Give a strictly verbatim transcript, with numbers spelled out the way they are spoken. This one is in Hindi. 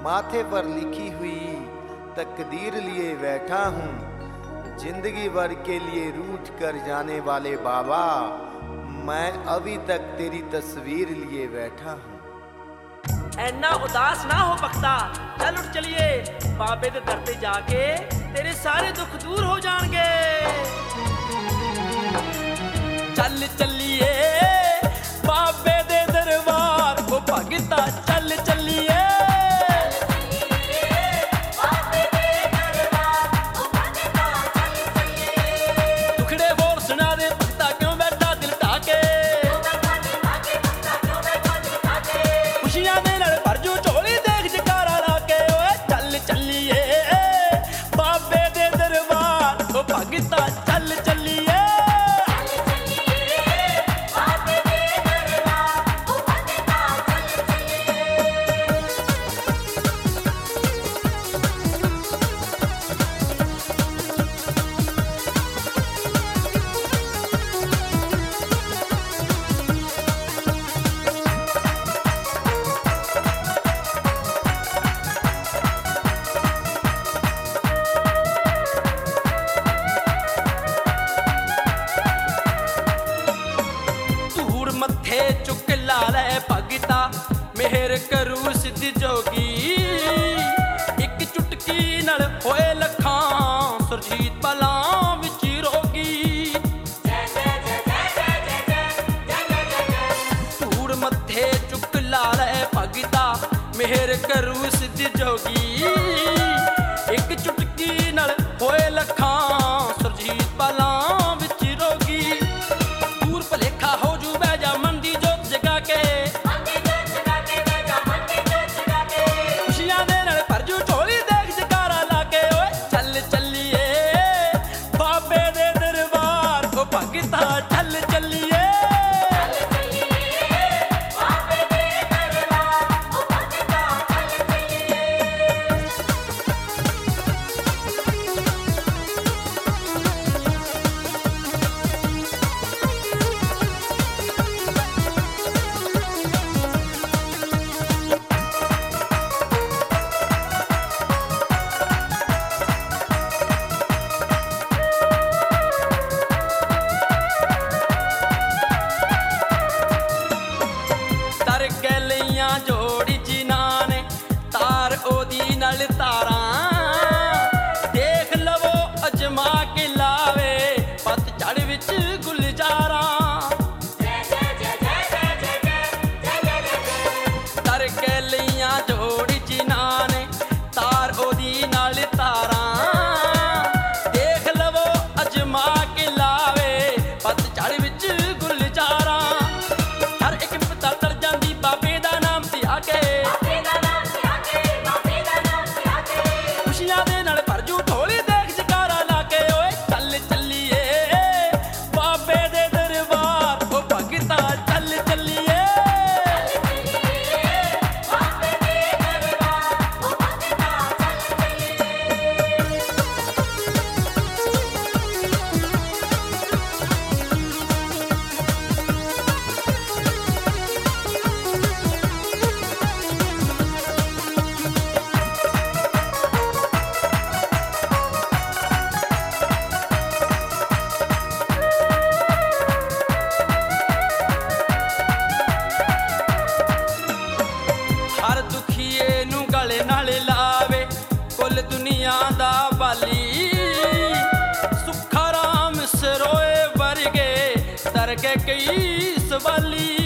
माथे पर लिखी हुई तकदीर लिए बैठा हूँ। जिंदगी भर के लिए रूठ कर जाने वाले बाबा, मैं अभी तक तेरी तस्वीर लिए बैठा हूँ। ऐना उदास ना हो बख्ता, चल उठ चलिए बाबे दे दर ते जाके तेरे सारे दुख दूर हो जाएंगे। चल चलिए बाबे दे दरबार को भगता, चल चलिए दुखड़े बोल सुना दे भगता, क्यों बैठा दिल ढाके, खुशियां दे नाल भर जो झोली देख जकारा लाके। ओए चल चलिए बाबे दे दरबार को भगता, चल चलिए मथे चुक लाले भगता, मेहर करू सिद्ध जोगी। एक चुटकी नल होए लखां, सुरजीत भलां विच रोगी। धूड़ मथे चुक लाले भगता, मेहर करू सिद्ध जोगी। एक चुटकी नल होए लखां, सुरजीत भलां विच रोगी। दूर भलेखा हो जू बैजा मन दी जोत जगा के, खुशियां दे नाल भर जू झोली देख जकारा लाके। ओए चल चलिए बाबे दे दरबार को भगता, चल चलिए जोड़ी जिन्हां ने तार ओदी नल तारा। देख लवो अजमा के लावे पतझड़ विच गुलजारा। तर के लिया जोड़ी जिन्हां ने तार ओदी नल तारा। देख लवो अजमा के लावे पतझड़ विच गुलजारा। हर एक पता तर जांदी बाबे दा नाम ते आके, खुशियां दे नाल भर जू झोली देख जकारा लाके। ओए चल चलिए बाबे दे दरबार को भगता, चल चलिए दुनिया दा बाली। सुखा राम सरोए वर्गे तर के कई सवाली।